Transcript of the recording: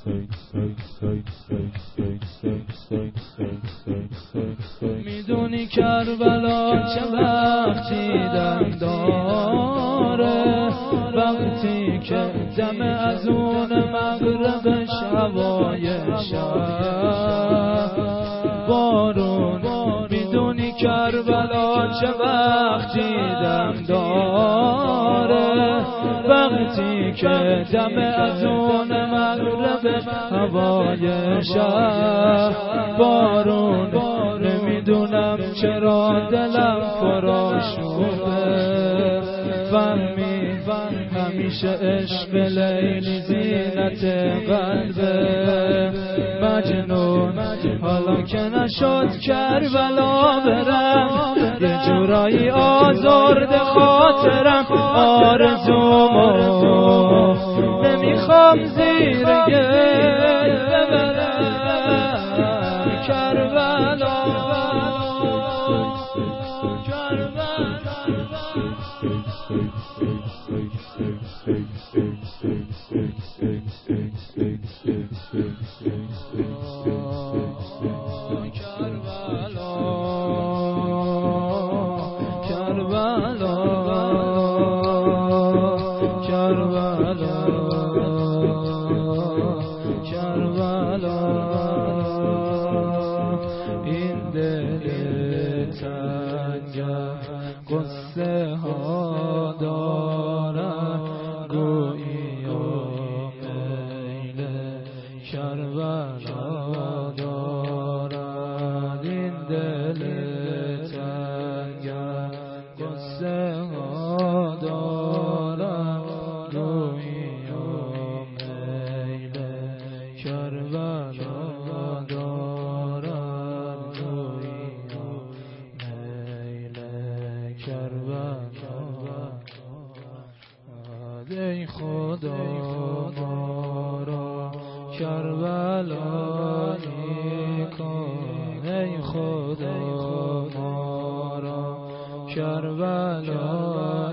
میدونی کربلا چه وقتی دم داره، وقتی که دم از اون مغربش هوای شب بارون. میدونی کربلا چه وقتی دم داره، وقتی که دم از اون مغربش هوای شب بارون. نمیدونم چرا دلم پرآشوبه، فهمی همیشه عشق لیلی زینت قلبه مجنون. حالا که نشد کربلا برم، یه جورایی آزرده خاطرم، آرزومو نمیخوام زیر گل ببرم. کربلا این دل تنگم قصه ها دارم، گویی و میل کربلا دارد. این دل تنگم قصه ها دارم، گویی و میل کربلا دارد، گویی و میل کربلا. ای خدا ما را کربلایی کن، ای خدا ما را کربلایی